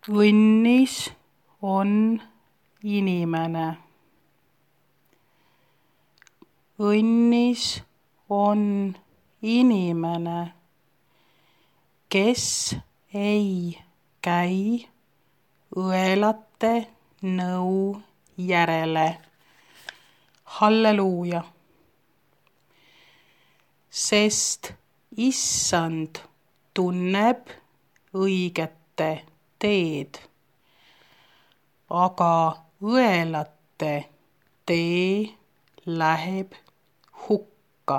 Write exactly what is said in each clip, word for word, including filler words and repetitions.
Õnnis on inimene. Õnnis on inimene, kes ei käi õelate nõu järele. Halleluuja! Sest Issand tunneb õigete teed, aga õelate tee läheb hukka.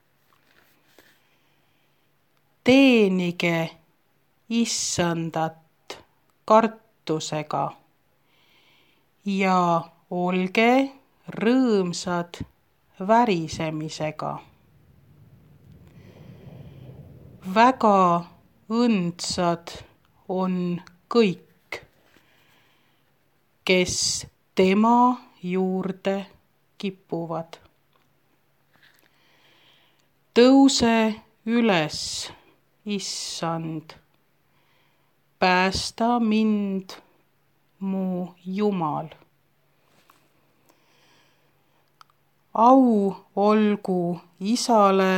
Teenige Issandat kartusega ja olge rõõmsad värisemisega. Väga õndsad on kõik, kes tema juurde kipuvad. Tõuse üles, Issand, päästa mind, mu Jumal. Au olgu Isale,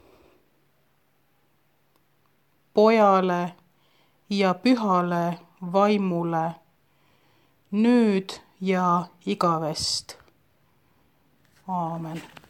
Pojale ja Pühale Vaimule, nüüd ja igavest. Aamen.